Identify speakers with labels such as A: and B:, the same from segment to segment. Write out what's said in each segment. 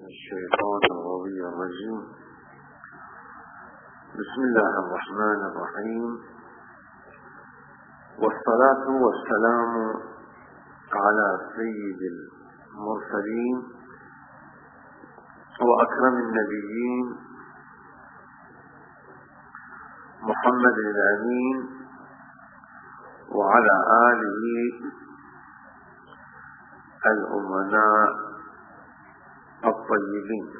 A: الشيطان الغوي الرجيم. بسم الله الرحمن الرحيم، والصلاة والسلام على سيد المرسلين وأكرم النبيين محمد الأمين وعلى آله الأمناء الطيبين،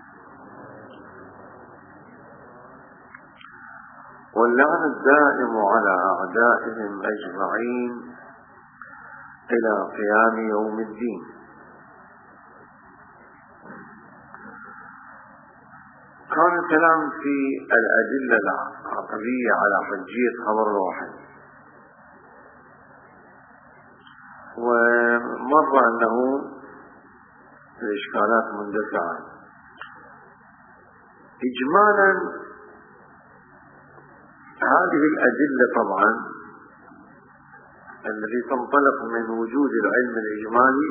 A: واللعن الدائم على أعدائهم أجمعين إلى قيام يوم الدين. كان الكلام في الأدلة العقلية على حجية خبر الواحد، ومر أنه الإشكالات مندفعة. إجمالا هذه الأدلة طبعا التي تنطلق من وجود العلم الإجمالي،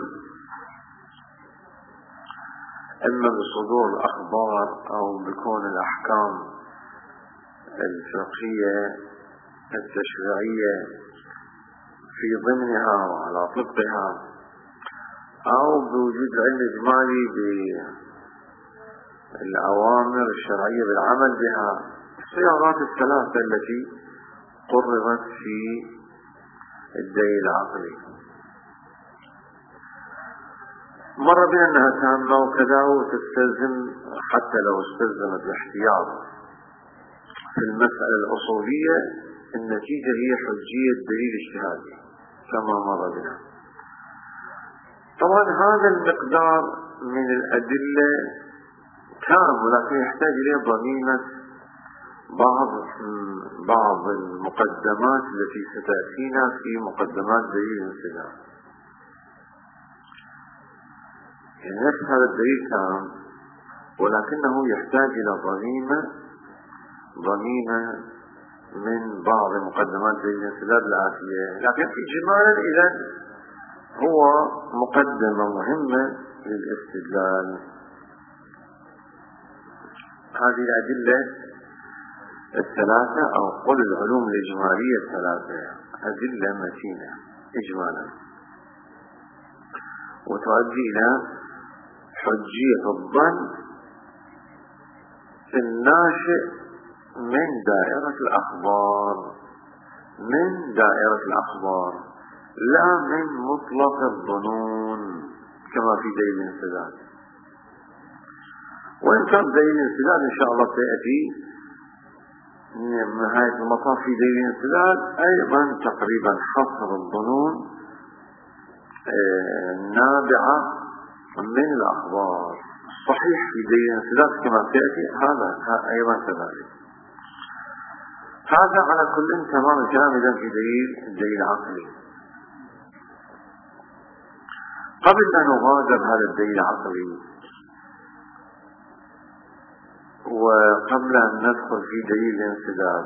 A: إما بصدور الأخبار أو بكون الأحكام الفقهية التشريعية في ضمنها وعلى طبقها، أو بوجود العلم الإجمالي بالأوامر الشرعية بالعمل بها، الصياغات الثلاثة التي قررت في الدليل العقلي. مر بنا أنها تامة وكذا، وتستلزم حتى لو استلزمت الاحتياط في المسألة الأصولية النتيجة هي حجية دليل اجتهادي كما مر بنا. طبعا هذا المقدار من الأدلة كان، ولكن يحتاج إليه ضمينة بعض المقدمات التي ستأتينا في مقدمات دليل الانسداد. يعني نفس هذا الدليل كان، ولكنه يحتاج إلى ضمينة من بعض مقدمات دليل الانسداد الآتية، لكن إجمالا إذا هو مقدمة مهمة للاستدلال. هذه الأدلة الثلاثة أو قل العلوم الإجمالية الثلاثة أدلة متينة إجمالا، وتؤدي إلى حجية الظن في الناشئ من دائرة الأخبار لا من مطلق الظنون كما في دليل الانسداد. وإن كان دليل الانسداد إن شاء الله سيأتي نهاية المطاف في دليل الانسداد أيضا تقريبا حصر الظنون نابعة من الأخبار. صحيح في دليل الانسداد كما سيأتي هذا أيضا كذلك. هذا على كل تمام الكلام إذن في دليل عقلي. قبل أن نغادر هذا الدليل العقلي وقبل أن ندخل في دليل الانسداد،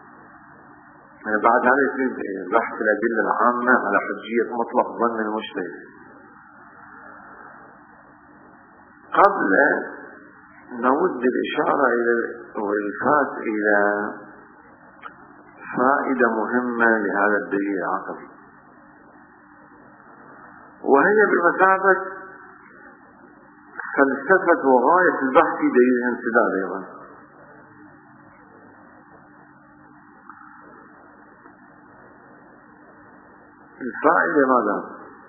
A: بعد هذا يصير بحث الأدلة العامة على حجية مطلق ظن المجتهد. قبل نود الإشارة والإلفات إلى فائدة مهمة لهذا الدليل العقلي، وهي بمثابة فلسفة وغاية البحث في دليل الانسداد. أيضا الفائدة ماذا؟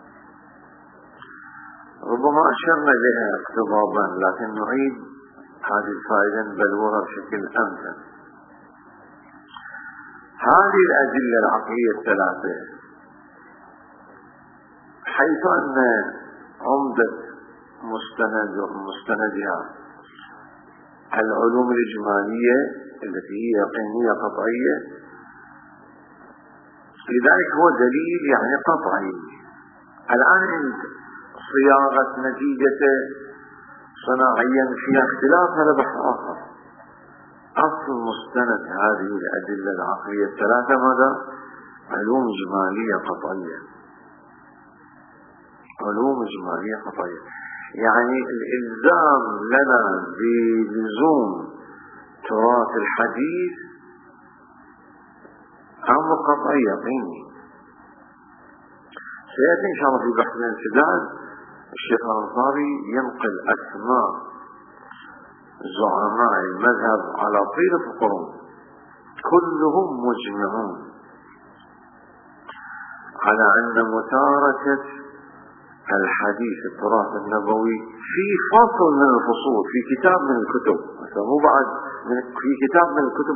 A: ربما أشرنا إليها اقتضابا، لكن نعيد هذه الفائدة نبلورها بشكل أمثل. هذه الأدلة العقلية الثلاثة حيث أن عمدة مستندها العلوم الإجمالية التي هي يقينية قطعية، لذلك هو دليل يعني قطعي. الآن صياغة نتيجة صناعيا فيها اختلاف، هذا بحث آخر. أصل مستند هذه الأدلة العقلية الثلاثة ماذا؟ علوم إجمالية قطعية. يعني الإلزام لنا بلزوم تراث الحديث أمر قطعي يقيني. سيأتي إن شاء الله في بحث الانسداد الشيخ الأنصاري ينقل أسماء زعماء المذهب على طيلة القرون كلهم مجمعون على أن متاركة الحديث التراث النبوي في فصل من الفصول في كتاب من الكتب، مو بعد في كتاب من الكتب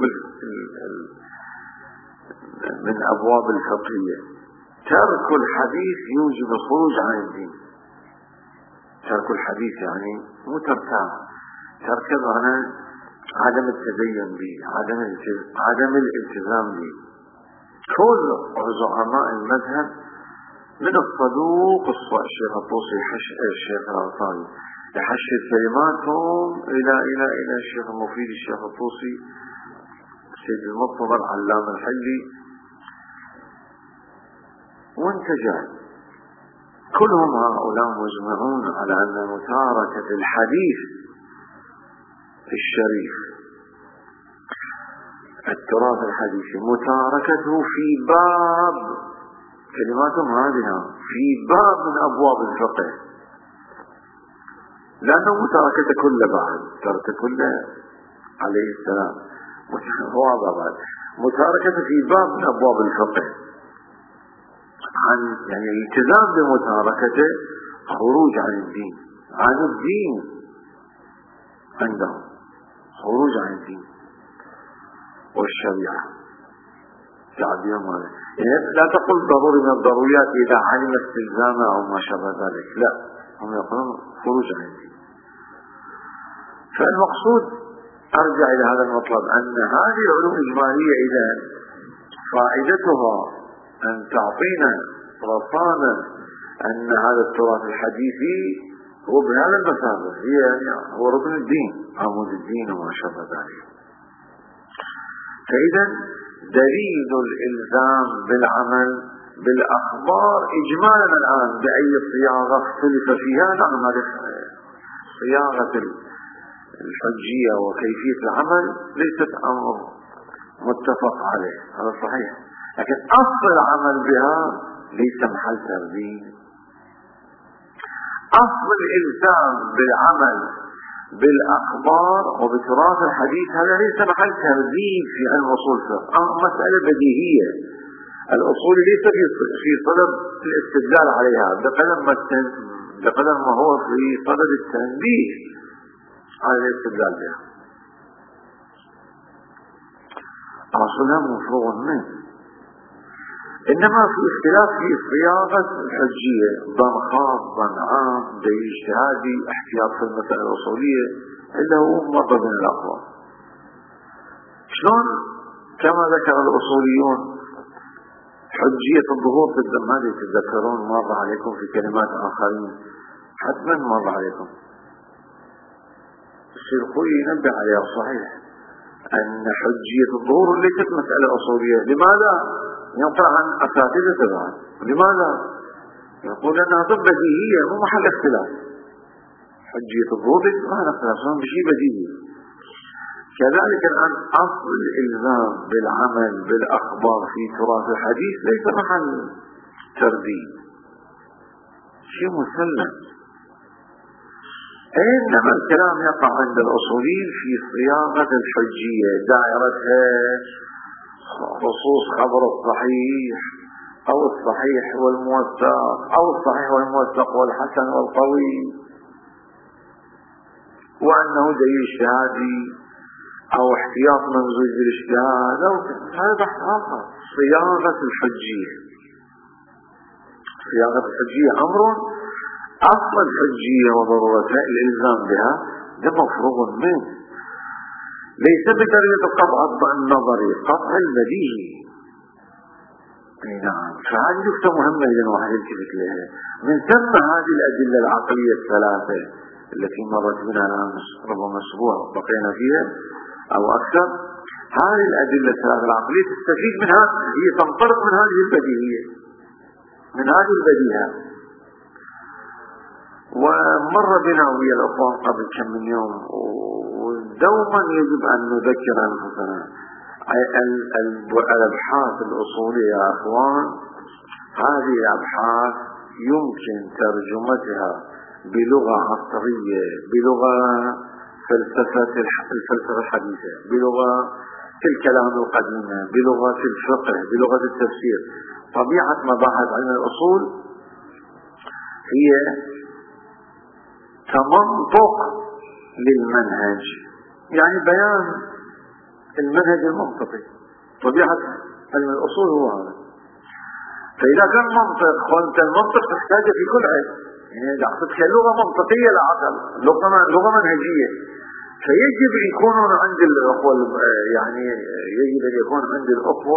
A: من أبواب الفقهية، ترك الحديث يوجب الخروج عن الدين. ترك الحديث يعني مو تركه، ترك معنى عدم التدين به، عدم الالتزام به. كل زعماء المذهب من الصدوق الشيخ الطوسي الشيخ الأنصاري يحشد كلماتهم إلى الشيخ المفيد الشيخ الطوسي السيد المرتضى العلام الحلي وانتجع. كلهم هؤلاء مجمعون على أن متاركة الحديث الشريف التراث الحديثي متاركته في باب، كلماتهم هذه في باب من أبواب الفقه، لأنه متاركته كله بعد ترك كله عليه السلام واضح بعد متاركته في باب من أبواب الفقه، عن يعني الالتزام بمتاركته خروج عن الدين، عن الدين عندهم خروج عن الدين والشريعة تعبيرهم هذا. يعني لا تقل ضروري من الضروريات إذا علم استلزامه أو ما شابه ذلك، لا، هم يقولون خروج عن الدين. فالمقصود أرجع إلى هذا المطلب أن هذه العلوم الإجمالية إذا فائدتها أن تعطينا رصانا أن هذا التراث الحديثي هو بهذا المثابة، هي يعني هو ركن الدين، عمود الدين وما شابه ذلك. فإذا دليل الإلزام بالعمل بالأخبار إجمالا الآن بأي صياغة اختلف فيها، نعم هذه صياغة الحجية وكيفية العمل ليست أمر متفق عليه، هذا صحيح، لكن أصل العمل بها ليس محل ترديد. أصل الإلزام بالعمل بالأخبار وبتراث الحديث هذا ليس محل ترديد في علم أصول الفقه، مسألة بديهية. الأصول ليس في صدد الاستدلال عليها بقدر ما هو في صدد التنبيه على الاستدلال بها. أصلها مفروغ منه، إنما في اختلاف في صياغة الحجية، ضم خاص ضم عام دليل اجتهادي احتياط في المسألة الأصولية إلا هو مرة من الأقوى. شلون كما ذكر الأصوليون حجية الظهور في الدم، هذه تتذكرون مر عليكم في كلمات آخرين حتما مر عليكم، الشيخوي ينبه عليها صحيح أن حجية الظهور ليست مسألة أصولية. لماذا؟ ينقل عن أساتذة بعد. لماذا؟ يقول أنها بديهية مو محل اختلاف. حجية الظهور ليست محل اختلاف، بشيء بديهي. كذلك الآن أصل الإلزام بالعمل بالأخبار في تراث الحديث ليس محل ترديد، شيء مسلم. إنما الكلام يقع عند الأصوليين في صياغة الحجية، دائرتها خصوص خبر الصحيح أو الصحيح والموثق أو الصحيح والموثق والحسن والقوي، وأنه دليل اجتهادي أو احتياط منزوج بالاجتهاد، هذا بحث آخر. صياغة الحجية، صياغة الحجية أمر أصل الحجية وضرورتها الإلزام بها ده مفروغ منه، ليس بدرجة القطع النظري، قطع البديهي. نعم، فهذه نقطة مهمة إذا واحد يلتفت لها. من ثم هذه الأدلة العقلية الثلاثة التي مرت بنا الآن ربما أسبوع بقينا فيها أو أكثر، هذه الأدلة الثلاثة العقلية تستفيد منها، هي تنطلق من هذه البديهية، من هذه البديهة. ومر بنا ويا الأخوان قبل كم من يوم، ودوما يجب أن نذكر أنفسنا الأبحاث الأصولية يا أخوان، هذه الأبحاث يمكن ترجمتها بلغة عصرية، بلغة الفلسفة الحديثة، بلغة الكلام القديمة، بلغة الفقه، بلغة التفسير. طبيعة مباحث علم الأصول هي تمنطق للمنهج، يعني بيان المنهج المنطقي. طبيعة علم الأصول هو هذا. فإذا كان منطق، وانت المنطق تحتاجه في كل علم، يعني إذا أخذتك لغة منطقية لعقل، لغة منهجية، فيجب يكونون عند الأخوة، يعني يجب أن يكون عند الأخوة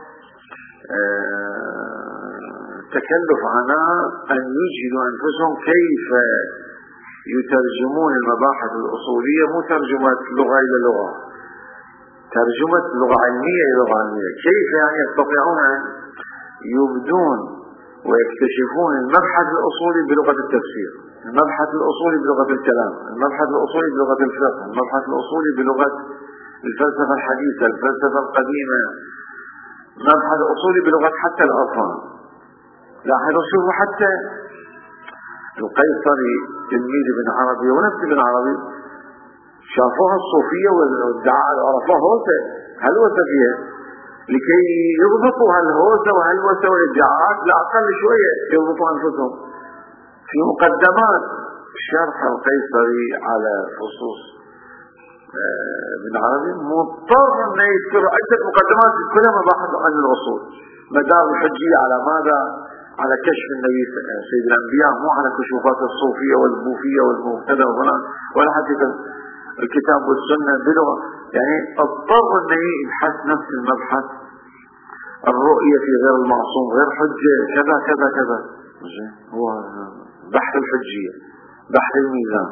A: تكلف عناء أن يجهدوا أنفسهم كيف يترجمون المباحث الأصولية، مو ترجمة لغة إلى لغة، ترجمة لغة علمية إلى لغة علمية. كيف يعني يستطيعون أن يبدون ويكتشفون المبحث الأصولي بلغة التفسير، المبحث الأصولي بلغة الكلام، المبحث الأصولي بلغة الفقه، المبحث الأصولي بلغة الفلسفة الحديثة، الفلسفة القديمة، المبحث الأصولي بلغة حتى الأطفال. لاحظوا شوفوا حتى القيصري تلميذ ابن عربي ونفس ابن عربي شافوها الصوفية والدعاء عرفوها هوسة، هلوسة فيها، لكي يضبطوا هالهوسة وهلوسة والادعاءات لا أقل شوية يضبطوا أنفسهم. في مقدمات شرح القيصري على فصوص ابن عربي مضطر أن يذكر عدة مقدمات كلها مباحث عن الأصول، مدار الحجية على ماذا؟ على كشف النبي سيد الأنبياء، مو على كشوفات الصوفية والبوفية والمبتدأ ولا حتى الكتاب والسنة بلغة، يعني اضطر أن يبحث نفس المبحث، الرؤية في غير المعصوم غير حجة كذا كذا كذا. هو بحث الحجية، بحث الميزان.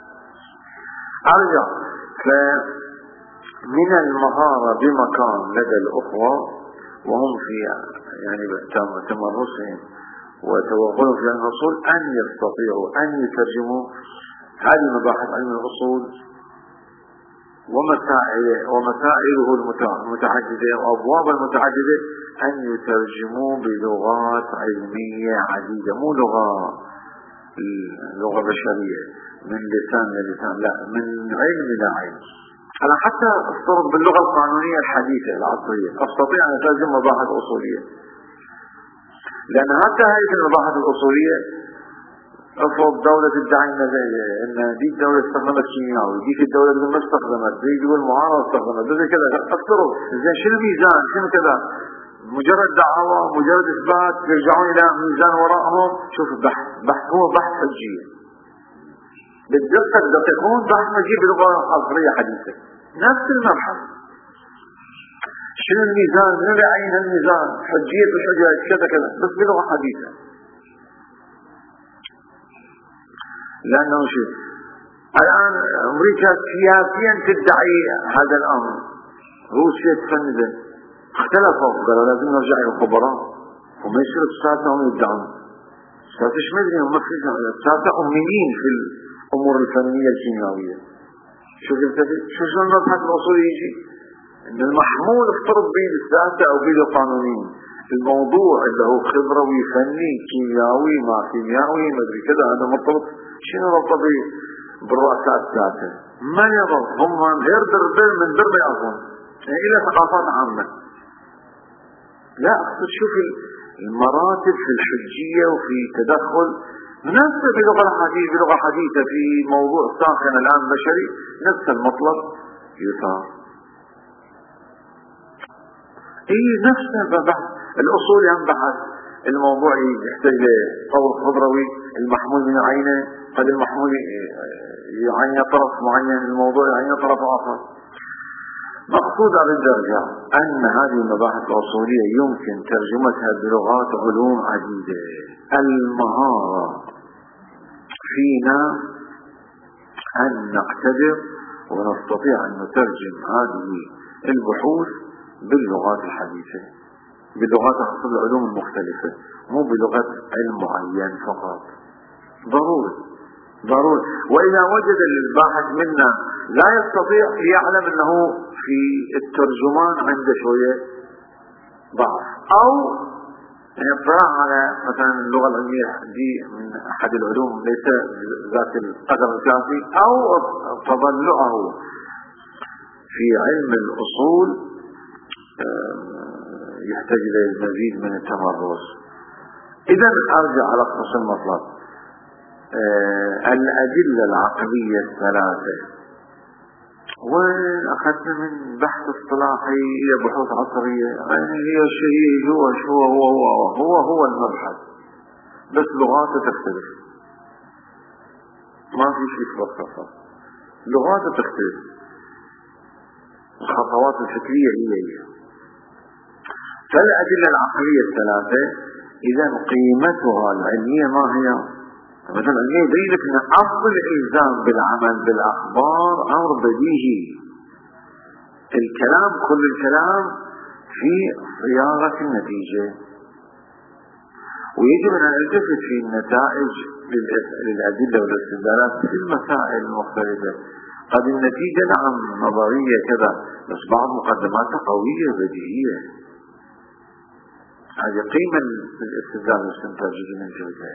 A: أرجع، فمن المهارة بمكان لدى الأخوة وهم في يعني تمرسهم وتوغلهم في علم الأصول أن يستطيعوا أن يترجموا هذه مباحث علم الأصول ومسائله المتعددة وأبواب المتعددة، أن يترجموا بلغات علمية عديدة، مو لغة بشرية من لسان للسان، لا، من علم إلى علم. أنا حتى أفترض باللغة القانونية الحديثة العصرية أستطيع أن أترجم مباحث أصولية، لأن حتى هذه المباحث الأصولية افرض دولة تدعي ان دي الدولة استخدمت كيميائي، ديك الدولة ما استخدمت، دي دول معارضة استخدمت، زي كذا. افترض زين شنو الميزان؟ شنو كذا؟ مجرد دعوة، مجرد اثبات، يرجعون الى ميزان وراءهم. شوف البحث هو بحث حجية بالدقة الدقيقون، بحث حجية بلغة عصرية حديثة، نفس المبحث. شنو الميزان؟ من يعين الميزان؟ حجية الحجة كذا كذا، بس بلغة حديثة. لأنه شيء الآن أمريكا سياسيا تدعي هذا الأمر، روسيا تفند، اختلفوا قالوا لازم نرجع إلى الخبراء وما يصير الساسة هم يدعون. الساسة ايش مدري هم الساسة أميين في الأمور الفنية الكيميائية. شو المبحث الأصولي يجي إن المحمول افترض بين الساسة أو بين القانونيين، الموضوع اللي هو خبروي فني كيميائي ما كيميائي مدري كذا، هذا مرتبط. شنو ربط بالرؤساء الساسة؟ ما يربط، هم غير دربل من درب أظن، يعني إلى ثقافات عامة. لا، تشوف المراتب في الحجية وفي تدخل نفس بلغة حديثة في موضوع ساخن الآن بشري، نفس المطلب يثار. نفس البحث الأصول ينبحث، الموضوع يحتاج لقول خضروي، المحمول من عينه، قد المحمول يعين طرف معين، الموضوع يعين طرف آخر. مقصود الدرجة أن هذه المباحث الأصولية يمكن ترجمتها بلغات علوم عديدة. المهارة فينا أن نقتدر ونستطيع أن نترجم هذه البحوث باللغات الحديثة، بلغات أصل العلوم المختلفة، مو بلغة علم معين فقط. ضروري ضروري. وإذا وجد الباحث منا لا يستطيع يعلم أنه في الترجمان عنده شوية ضعف، أو اطلاع على مثلا اللغة العلمية دي من أحد العلوم ليس ذات القدر الكافي، أو تضلعه في علم الأصول يحتاج إلى المزيد من التمرس. إذا أرجع على خصوص المطلب. الأدلة العقلية الثلاثة، وأخذنا من بحث اصطلاحي إلى بحوث عصرية، يعني هي الشيء هو المبحث، بس لغاته تختلف، ما في شيء فلسفة، لغاته تختلف، الخطوات الفكرية هي. فالأدلة العقلية الثلاثة إذا قيمتها العلمية ما هي؟ مثلا العلمية يبين لك أن أصل الإلزام بالعمل بالأخبار أمر بديهي، الكلام كل الكلام في صياغة النتيجة، ويجب أن نلتفت في النتائج للأدلة والاستدلالات في المسائل المختلفة. قد النتيجة نعم نظرية كذا، بس بعض مقدماتها قوية بديهية، هذه قيمة الاستدلال والاستنتاج من جهتها.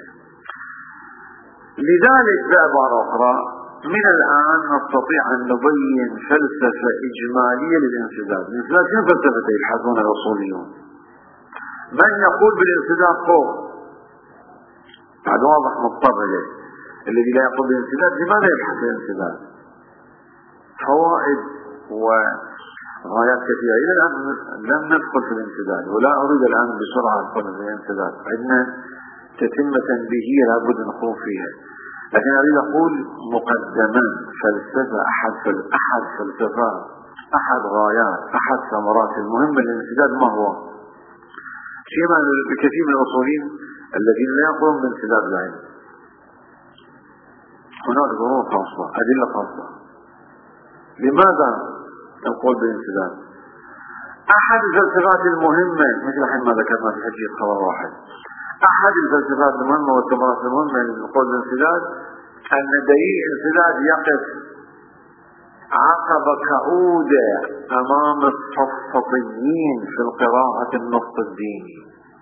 A: لذلك بعبارة أخرى من الآن نستطيع أن نبين فلسفة إجمالية للانسداد. الانسداد شنو فلسفة يبحثون الأصوليون؟ من يقول بالانسداد فوق هذا واضح مضطر إليه، الذي لا يقول بالانسداد لماذا يبحث الانسداد؟ فوائد وغايات كثيرة. إلى الآن لم ندخل في الانسداد، ولا أريد الآن بسرعة أدخل في الانسداد، عندنا تتم تنبيهية لابد نخوض فيها، لكن أريد أقول مقدما فلسفة أحد فلسفات، أحد غايات، أحد ثمرات المهمة للانسداد ما هو؟ شيء ما بكثير من الأصوليين الذين لا يقولون بانسداد العلم، هناك ظروف خاصة، أدلة خاصة. لماذا نقول بالانسداد؟ أحد الفلسفات المهمة مثل حين ما ذكرنا في حجية خبر واحد، أحد الفلسفات المهمة والثمرات المهمة للقول بالانسداد أن دليل الانسداد يقف عقبة كؤودة أمام السفسطيين في القراءة النص الديني،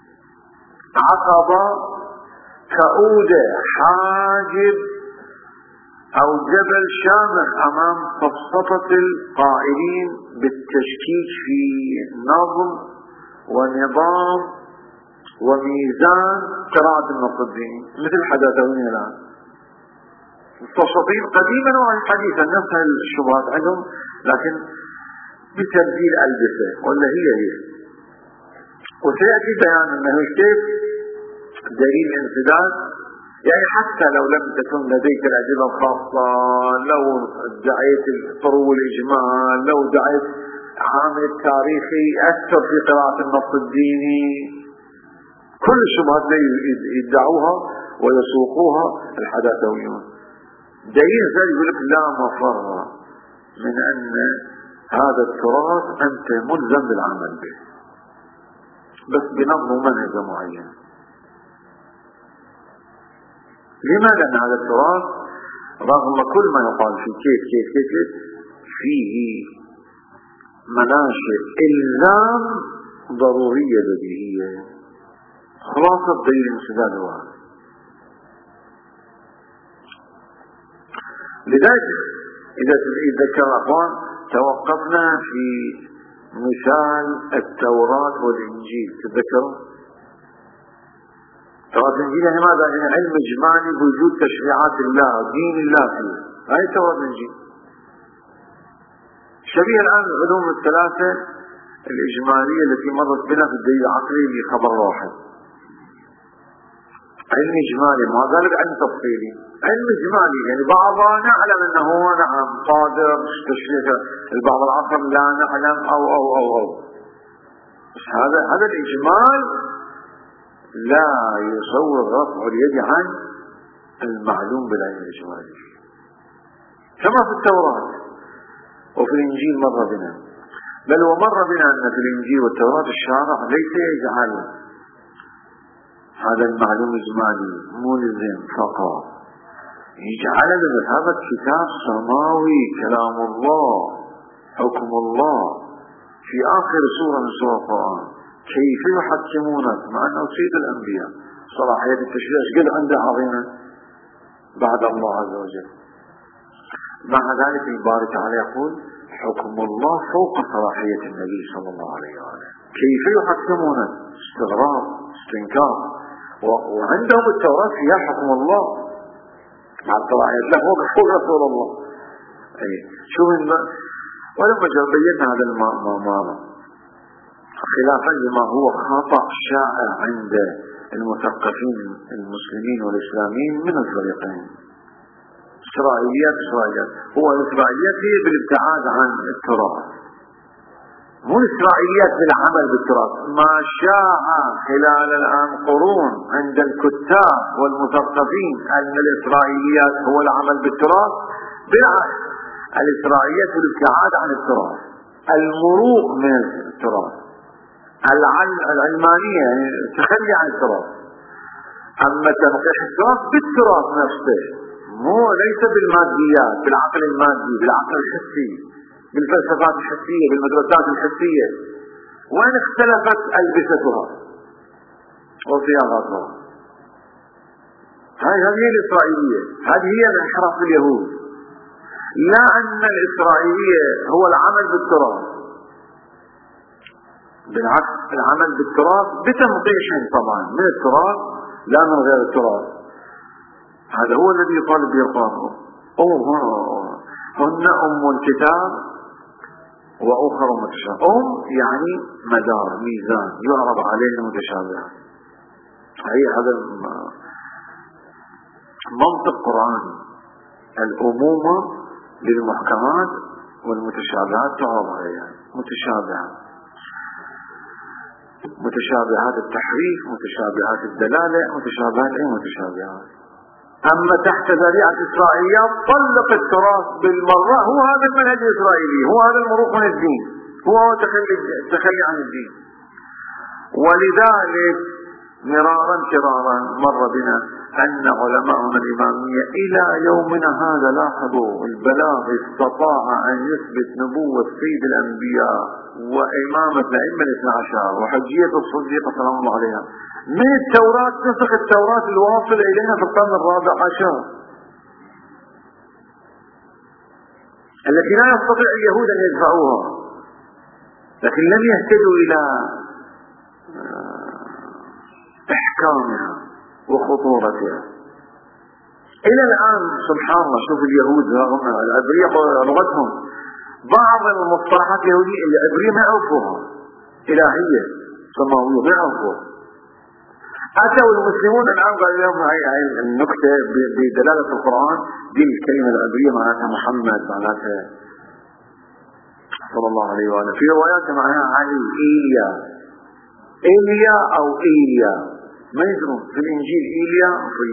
A: عقبة كؤودة حاجب أو جبل شامخ أمام سفسطة القائلين بالتشكيك في نظم ونظام وميزان قراءة النص الديني، مثل حداثوين الآن مستشرقين قديما وحديثا نفس الشبهات عندهم، لكن بتبديل ألبسة ولا هي. وسيأتي بيان أنه كيف دليل الانسداد، يعني حتى لو لم تكن لديك الأدلة الخاصة، لو ادعيت الطرو والإجمال، لو ادعيت عامل التاريخي أكثر في قراءة النص الديني، كل الشبهات يدعوها ويسوقوها الحداثويون. دليل ذلك يقول لك لا مفر من أن هذا التراث أنت ملزم بالعمل به، بس بنظم ومنهج معين. لماذا؟ لأن هذا التراث رغم كل ما يقال فيه كيف فيه مناشئ إلزام ضرورية بديهية. خلاصة دليل الانسداد هو هذا. لذلك إذا تذكر الأخوان توقفنا في مثال التوراة والإنجيل، تذكروا؟ التوراة والإنجيل يعني ماذا؟ يعني علم إجمالي بوجود تشريعات الله دين الله فيه، هاي التوراة والإنجيل. شبيه الآن العلوم الثلاثة الإجمالية التي مرت بنا في الدليل العقلي لخبر واحد. علم إجمالي، ما ذلك علم تفصيلي. علم إجمالي يعني بعضنا نعلم أنه نعم قادر تشريع، البعض الآخر لا نعلم أو بس هذا الإجمال لا يصور رفع اليد عن المعلوم بالعلم الإجمالي، كما في التوراة وفي الإنجيل مر بنا. بل ومر بنا أن في الإنجيل والتوراة الشارع ليس يجعل هذا المعلوم إجمالي ملزم فقط، يجعل هذا كتاب سماوي كلام الله حكم الله في آخر سورة من سورة القرآن. كيف يحكمونك مع أنه سيد الأنبياء صلاحية التشريع قد عنده عظيمة بعد الله عز وجل. مع ذلك يبارك تعالى يقول حكم الله فوق صلاحية النبي صلى الله عليه وآله. كيف يحكمونك؟ استغراب استنكار. وعندهم التوراة فيها حكم الله مع الصلاحية له فوق رسول الله. شو من ولما بينا هذا الماضي خلافا لما هو خطأ شائع عند المثقفين المسلمين والإسلاميين من الفريقين. إسرائيليات هو الإسرائيليات هي بالابتعاد عن التراث، مو الإسرائيليات بالعمل بالتراث. ما شاع خلال الآن قرون عند الكتاب والمثقفين أن الإسرائيليات هو العمل بالتراث، بالعكس الإسرائيليات بالابتعاد عن التراث، المروق من التراث، العلمانية يعني تخلي عن التراث. أما تنقيح التراث بالتراث نفسه، مو ليس بالماديات، بالعقل المادي، بالعقل الحسي، بالفلسفات الحسية، بالمدرسات الحسية. وين اختلفت ألبستها وصياغاتها؟ هذه هي الإسرائيلية، هذه هي الانحراف اليهود. لا أن الإسرائيلية هو العمل بالتراث، بالعكس العمل بالتراث بتنقيح طبعا من التراث لا من غير التراث. هذا هو الذي يطالب به القرآن. هن أم الكتاب وأخر متشابه. يعني مدار ميزان يعرض عليه المتشابه. هذا منطق قرآني. الأمومة للمحكمات والمتشابهات تعرض عليها. متشابهات التحريف، متشابهات الدلالة، متشابهات. أما تحت ذريعة إسرائيليات طلق التراث بالمرة. هو هذا المنهج الإسرائيلي، هو هذا المروق من الدين، هو التخلي عن الدين. ولذلك مرارا كرارا مر بنا أن علماءنا الإمامية إلى يومنا هذا لاحظوا البلاغ استطاع أن يثبت نبوة سيد الأنبياء وإمامة الأئمة الاثنى عشر وحجية الصديقة سلام الله عليها من التوراة. نسخ التوراة الواصل إلينا في القرن الرابع عشر التي لا يستطيع اليهود أن يدفعوها، لكن لم يهتدوا إلى إحكامها وخطورتها. إلى الآن سبحان الله شوف اليهود رغم العبرية لغتهم بعض المصطلحات اليهودية العبرية ما يعرفوها، إلهية سماوية ما يعرفوها. أتوا المسلمون الآن قالوا لهم هاي النكتة بدلالة القرآن. دي الكلمة العبرية معناتها محمد، معناتها صلى الله عليه وآله. في روايات معناها علي، إيليا أو إيليا، ما يدرون في الإنجيل إيليا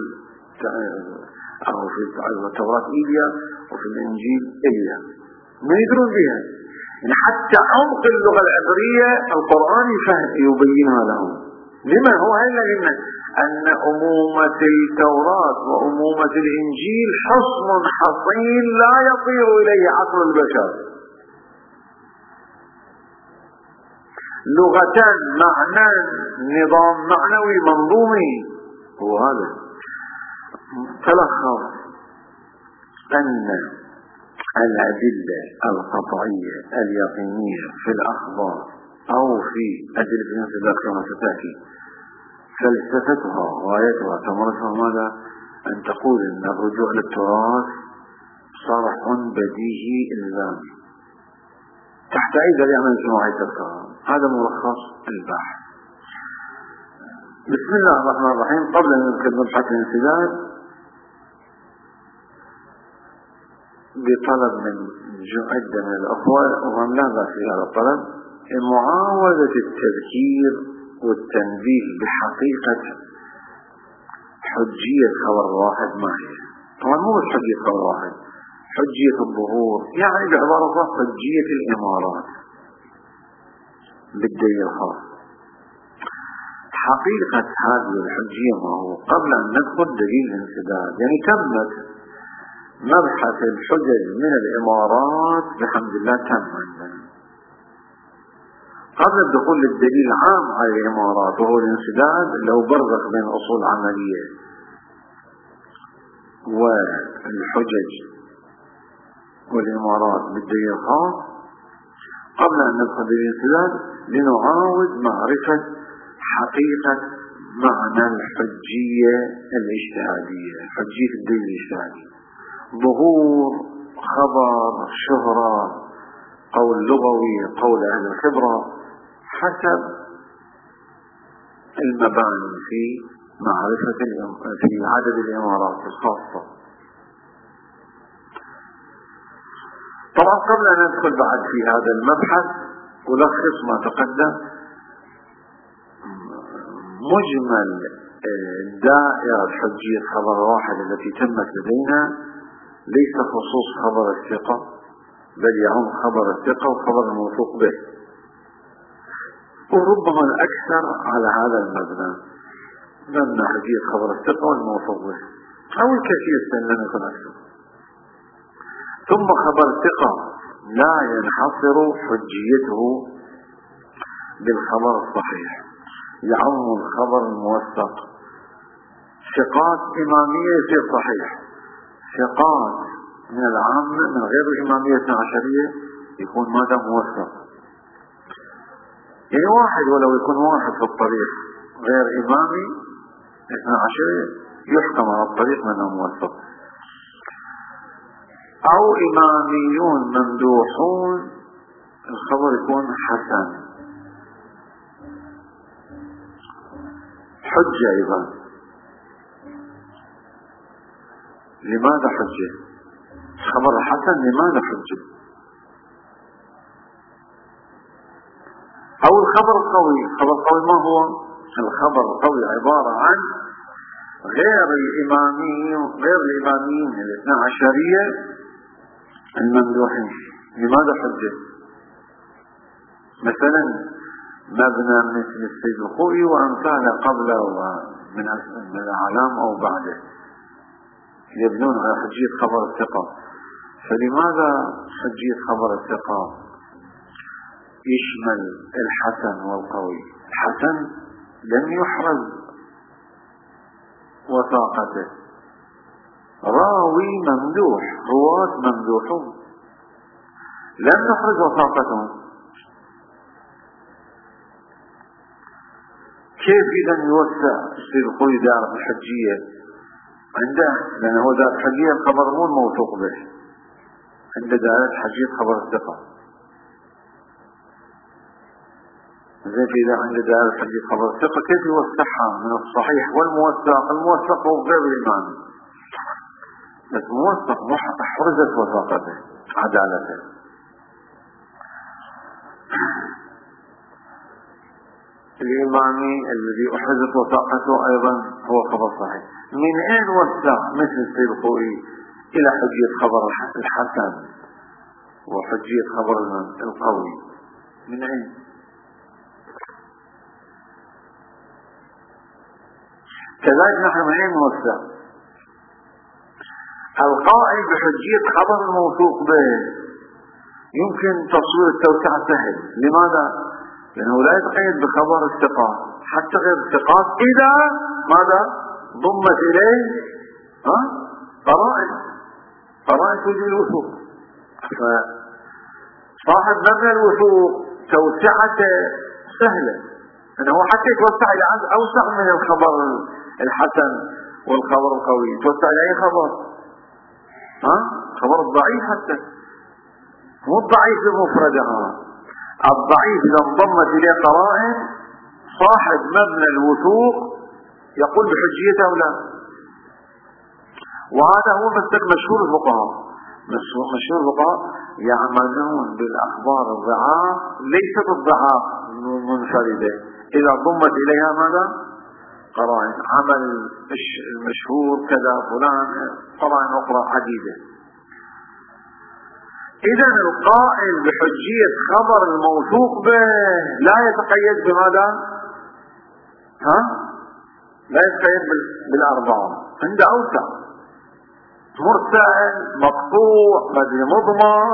A: وفي التوراة إيليا وفي الإنجيل إيليا، ما يدرون بها. يعني حتى عمق اللغة العبرية القرآن يبينها لهم. لما هو هذا؟ أن أمومة التوراة وأمومة الإنجيل حصن حصين لا يطير إليه عقل البشر. لغة، معنى، نظام معنوي منظومي، هو هذا. تلخص أن الأدلة القطعية اليقينية في الأخبار أو في أدلة الانسداد كما ستأتي فلسفتها غايتها ثمرتها ماذا؟ أن تقول أن الرجوع للتراث صرح بديهي إلزامي تحت أي دليل من جماعة الكلام. هذا ملخص البحث. بسم الله الرحمن الرحيم. قبل أن نذكر مبحث الانسداد بطلب من عدة من الأخوة وهم لا بأس في هذا الطلب معاودة التذكير والتنبيه بحقيقة حجية خبر واحد ما هي. طبعا مو بس حجية خبر واحد، حجية الظهور، يعني بعبارة حجية الإمارات بالدليل الخاص. حقيقة هذه الحجية ما هو قبل أن ندخل دليل الانسداد. يعني تمت مبحث الحجج من الإمارات بحمد الله تم عندنا. قبل الدخول للدليل عام على الإمارات وهو الانسداد اللي هو برزخ بين أصول عملية والحجج والإمارات بالدليل الخاص، قبل أن ندخل بالانسداد لنعاود معرفة حقيقة معنى الحجية الاجتهادية، حجية الدليل الاجتهادي، ظهور خبر شهرة قول لغوي قول أهل الخبرة حسب المباني في معرفة في عدد الإمارات الخاصة. طبعا قبل أن ندخل بعد في هذا المبحث ألخص ما تقدم. مجمل دائرة حجية خبر واحد التي تمت لدينا ليس خصوص خبر الثقة، بل يعم خبر الثقة وخبر الموثوق به، وربما الأكثر على هذا المبنى، مبنى حجية خبر الثقة والموثوق به، أو الكثير لم يكن أكثر. ثم خبر الثقة لا ينحصر حجيته بالخبر الصحيح، يعم الخبر الموثق. ثقات إمامية يصير صحيح، ثقات من العامة من غير الإمامية 12 يكون ماذا موثق. يعني واحد ولو يكون واحد في الطريق غير إمامي 12 يحكم على الطريق منه موثق. أو إماميون ممدوحون الخبر يكون حسن. حجة أيضا. لماذا حجة؟ خبر الحسن لماذا حجة؟ أو الخبر القوي. الخبر القوي ما هو؟ الخبر القوي عبارة عن غير الإماميين 12 الممدوحين. لماذا حجة؟ مثلا مبنى مثل السيد الخوئي وأمثاله قبله من الأعلام أو بعده يبنون على حجية خبر الثقة. فلماذا حجية خبر الثقة يشمل الحسن والقوي؟ الحسن لم يحرز وثاقته، راوي ممدوح، رواة ممدوحون لم يحرز وثاقتهم. كيف إذا يوسع السيد الخوئي دائرة الحجية عنده؟ لأنه هو دائرة حجية الخبر مو موثوق به، عنده دائرة حجية خبر الثقة. زين إذا عنده دائرة حجية خبر الثقة كيف يوسعها من الصحيح والموثق؟ الموثق هو غير الإمامي، بس موثق حرزت وثاقته عدالته. الإمامي الذي أحرزت وثاقته أيضا هو خبر صحيح. من أين وسع مثل السيد الخوئي إلى حجية خبر الحسن وحجية خبر القوي؟ من أين؟ كذلك نحن من أين نوسع؟ القائل بحجية خبر الموثوق به يمكن تصوير التوسعة سهل. لماذا؟ لأنه لا يتقيد بخبر الثقات، حتى غير الثقات إذا ماذا ضمت إليه قرائن توجب الوثوق. فصاحب مبنى الوثوق توسعته سهلة، أنه حتى يتوسع إلى أوسع من الخبر الحسن والخبر القوي، يتوسع إلى أي خبر؟ خبر الضعيف حتى، مو الضعيف بمفردها، الضعيف إذا انضمت إليه قرائن صاحب مبنى الوثوق يقول بحجيته أو لا. وهذا هو مسلك مشهور الفقهاء. مشهور الفقهاء يعملون بالأخبار الضعاف، ليست الضعاف منفردة، إذا ضمت إليها ماذا؟ قرائن. عمل المشهور كذا فلان، قرائن أخرى عديدة. إذا القائل بحجية خبر الموثوق به لا يتقيد بماذا؟ لا يتقيد بالأربعة، عنده أوسع. مرسل، مقطوع، مدري مضمر،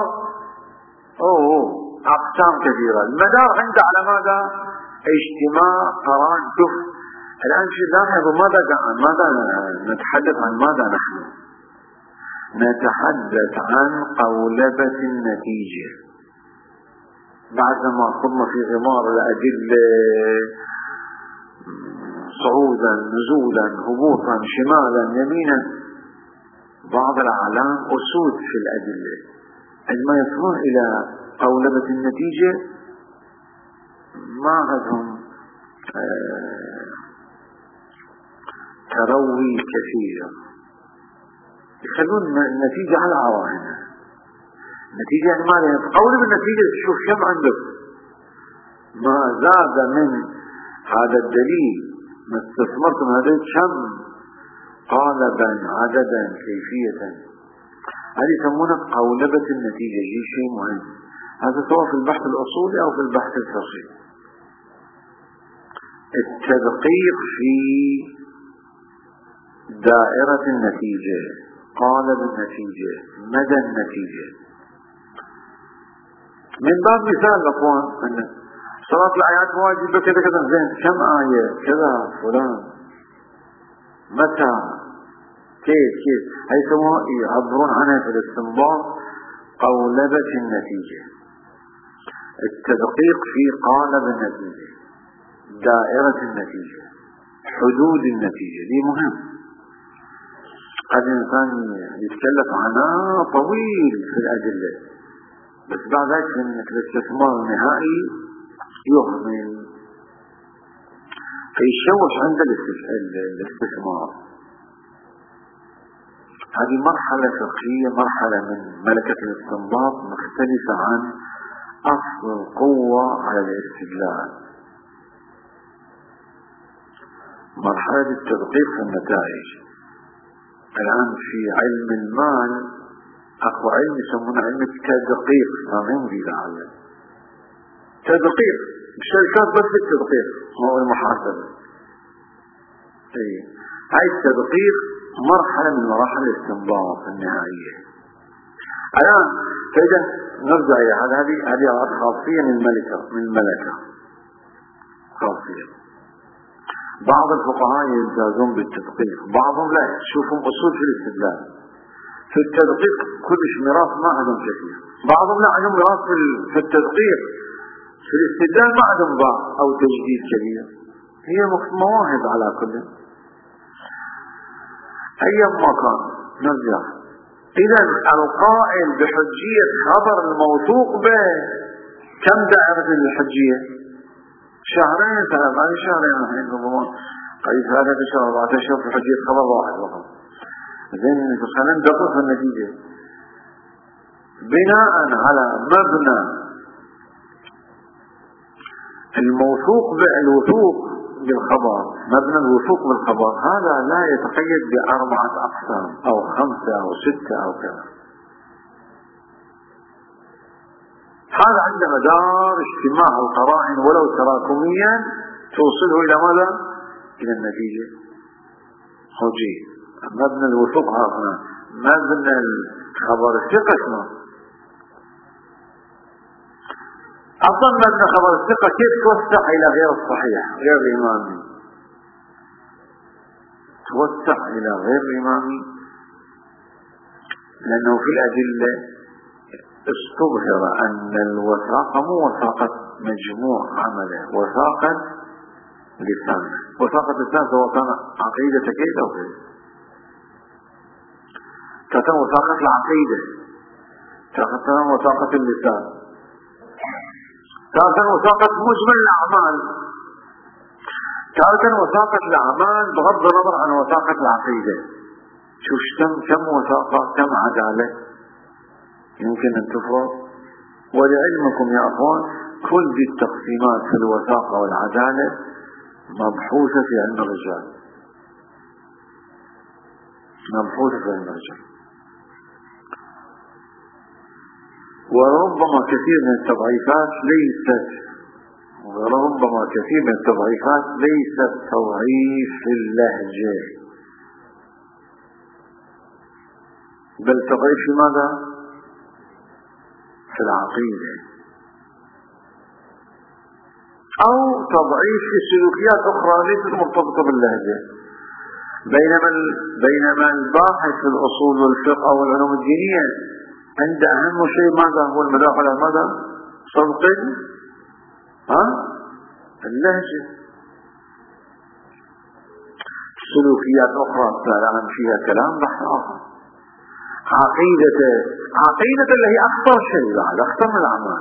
A: أقسام كثيرة. المدار عنده على ماذا؟ اجتماع قران. شوف الآن لاحظوا ماذا نتحدث عن ماذا نحن نتحدث عن قولبة النتيجة. بعدما خضنا في غمار الأدلة صعودا نزولا هبوطا شمالا يمينا، بعض الأعلام أسود في الأدلة، عندما يصلون إلى قولبة النتيجة ما عندهم تروي كثير، يخلون النتيجة على عواهنها. النتيجة يعني ماذا؟ قولب النتيجة تشوف كم عندك، ما زاد من هذا الدليل ما استثمرت من هذا كم قالبا عددا كيفية، هذه يسمونها قولبة النتيجة. شيء مهم هذا سواء في البحث الأصولي أو في البحث الفقهي. التدقيق في دائرة النتيجة، قالب النتيجة، مدى النتيجة. من باب مثال الأخوان أن صلاة الآيات واجبة كذا كذا، زين كم آية كذا فلان متى كيف هي يسموها يعبرون عنها في الاستنباط قولبة النتيجة. التدقيق في قالب النتيجة، دائرة النتيجة، حدود النتيجة، دي مهم. قد الإنسان يتكلف عنها طويل في الأدلة، بس بعد ذلك في الاستثمار النهائي يهمل فيشوش عند الاستثمار. هذه مرحلة فقهية، مرحلة من ملكة الاستنباط مختلفة عن أصل القوة على الاستدلال. مرحلة التدقيق في النتائج. الآن في علم المال أقوى علم يسمونه علم التدقيق، ما عندي لعله تدقيق الشركات بس التدقيق هو المحاسبة. هاي التدقيق مرحلة من مراحل الاستنباط النهائية. الآن فإذا نرجع إلى هذه خاصية من الملكة خاصية. بعض الفقهاء يمتازون بالتدقيق، بعضهم لا، يشوفهم أصول في الاستدلال. في التدقيق كلش ميراث ما عندهم كثير، بعضهم لا عندهم ميراث في التدقيق، في الاستدلال ما عندهم ضعف أو تجديد كبير، هي مواهب على كل. أيما كان نرجع إذا القائل بحجية خبر الموثوق به كم دائرة الحجية؟ شهرين ثلاثة، هذه شهرين الحين ربما قيد 3 أشهر 4 أشهر في حجية خبر واحد فقط. زين خلينا ندقق في النتيجة بناء على مبنى الوثوق بالخبر. مبنى الوثوق بالخبر هذا لا يتقيد ب4 أقسام أو 5 أو 6 أو كذا، هذا عند مدار اجتماع القرائن ولو تراكميا توصله إلى ماذا؟ إلى النتيجة. خوجي مبنى الوثوق هنا، مبنى الخبر الثقة شنو؟ أصلا مبنى خبر الثقة كيف توسع إلى غير الصحيح غير الإمامي؟ توسع إلى غير الإمامي لأنه في الأدلة استظهر أن الوثاقة مو وثاقة مجموع عمله، وثاقة لسانه. وثاقة لسان سواء كان عقيدة كيد أو كيد، كان وثاقة العقيدة، كان وثاقة اللسان، كان وثاقة مجمل الأعمال، كان وثاقة الأعمال بغض النظر عن وثاقة العقيدة. شوف كم وثاقة، كم عدالة يمكن أن تفرض. ولعلمكم يا أخوان كل ذي التقسيمات في الوثاقة والعدالة مبحوثة في علم الرجال، مبحوثة في علم الرجال. وربما كثير من التضعيفات ليست تضعيف اللهجة، بل تضعيف في ماذا؟ في العقيدة، أو تضعيف في سلوكيات أخرى ليست مرتبطة باللهجة. بينما الباحث في الأصول والفقه والعلوم الدينية عند أهم شيء ماذا هو المدار على ماذا؟ صدق اللهجة. سلوكيات أخرى فعلا فيها كلام بحث آخر. عقيدة اللي هي أخطر شيء بعد، أخطر من الأعمال.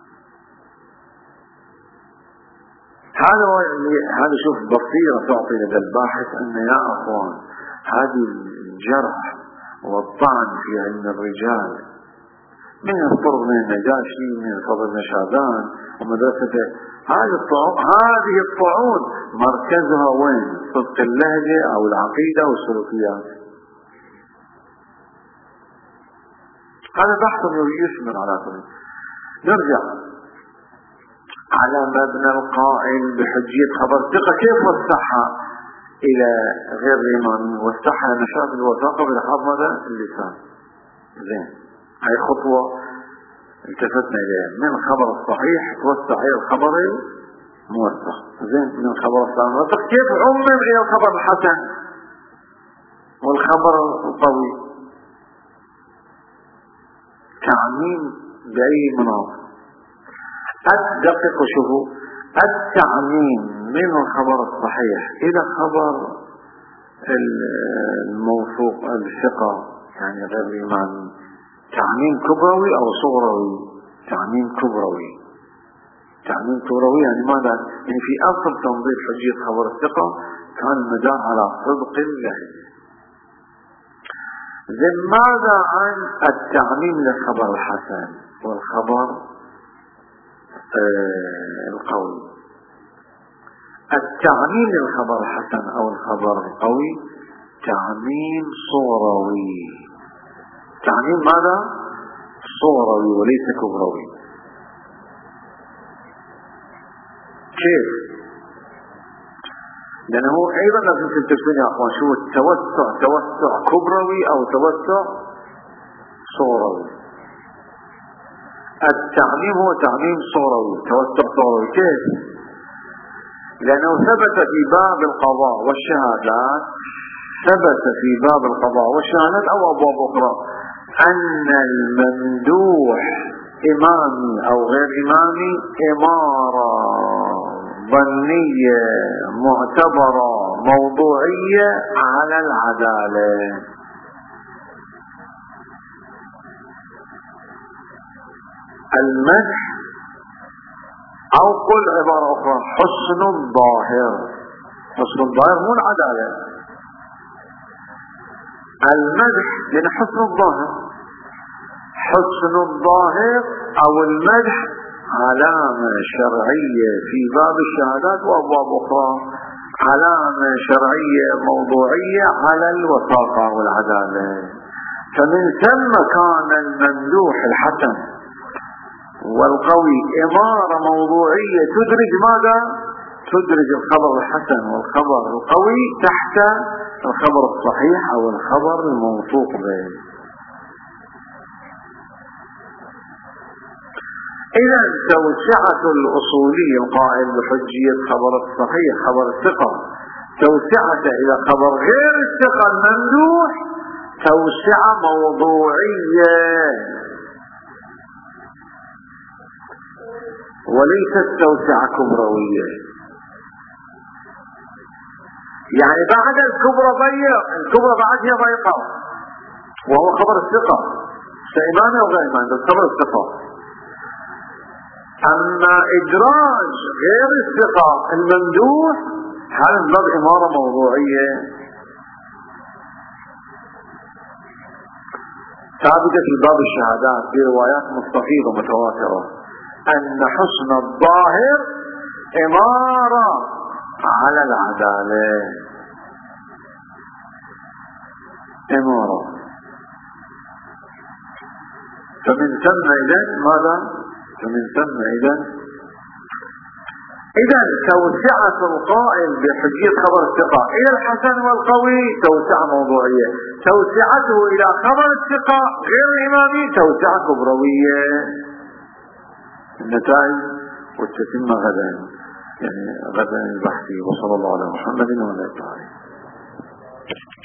A: هذا شوف بصيرة تعطي لدى الباحث أن يا أخوان هذه الجرح والطعن في علم الرجال من الطرق من النجاشي من الفضل بن شعبان ومدرسته، هذه الطعون مركزها وين؟ صدق اللهجة أو العقيدة أو السلوكيات. هذا بحث يشمل على كل. نرجع على مبنى القائل بحجية خبر ثقة، كيف وسعها إلى غير الإمام؟ وسعها نشاط الوثاقة بلحاظ ماذا؟ اللسان. زين، هاي خطوة التفتنا إليها. من الخبر الصحيح توسع إلى الخبر الموثق. زين، من الخبر الصحيح كيف عمم إلى الخبر الحسن والخبر القوي؟ تعميم بأي مناطق؟ الدقيق شوفوا التعميم من الخبر الصحيح إلى خبر الموثوق الثقة يعني غير الإمام، تعميم كبروي أو صغروي؟ تعميم كبروي. تعميم كبروي يعني ماذا؟ يعني في أصل تنظير حجية خبر الثقة كان المدار على صدق اللهجة. زين، ماذا عن التعميم للخبر الحسن والخبر القوي؟ التعميم للخبر الحسن أو الخبر القوي تعميم صغروي. تعميم ماذا؟ صغروي وليس كبروي. كيف؟ لأنه أيضا لازم تنتبهون يا أخوان، شو التوسع؟ توسع كبروي أو توسع صغروي؟ التعميم هو تعميم صغروي، توسع صغروي. كيف؟ لأنه ثبت في باب القضاء والشهادات، ثبت في باب القضاء والشهادات أو أبواب أخرى أن الممدوح إمامي أو غير إمامي إمارة ظنية معتبرة موضوعية على العدالة. المدح أو قل عبارة أخرى حسن الظاهر. حسن الظاهر مو العدالة. المدح يعني حسن الظاهر. حسن الظاهر أو المدح علامة شرعية في باب الشهادات وأبواب أخرى، علامة شرعية موضوعية على الوثاقة والعدالة. فمن ثم كان الممدوح الحسن والقوي إمارة موضوعية تدرج ماذا؟ تدرج الخبر الحسن والخبر القوي تحت الخبر الصحيح أو الخبر الموثوق به. إذا توسعة الأصولي القائل بحجية خبر الصحيح خبر الثقة توسعة إلى خبر غير الثقة الممدوح توسعة موضوعية وليست توسعة كبروية. يعني بعد الكبرى ضيق، الكبرى بعدها ضيقة وهو خبر الثقة سيمان أو غير إيمان، بس خبر الثقة. أما إدراج غير الثقة الممدوح هذا باب إمارة موضوعية ثابتة في باب الشهادات بروايات مستفيضة متواترة أن حسن الظاهر إمارة على العدالة. إمارة. فمن ثم إذن ماذا؟ فمن ثم إذن إذا توسعة القائل بحجية خبر الثقة إلى الحسن والقوي توسعة موضوعية، توسعته إلى خبر الثقة غير الإمامي توسعة كبروية. النتائج والتتمة غدا، يعني غدا البحث. وصلى الله على محمد وعلى آله.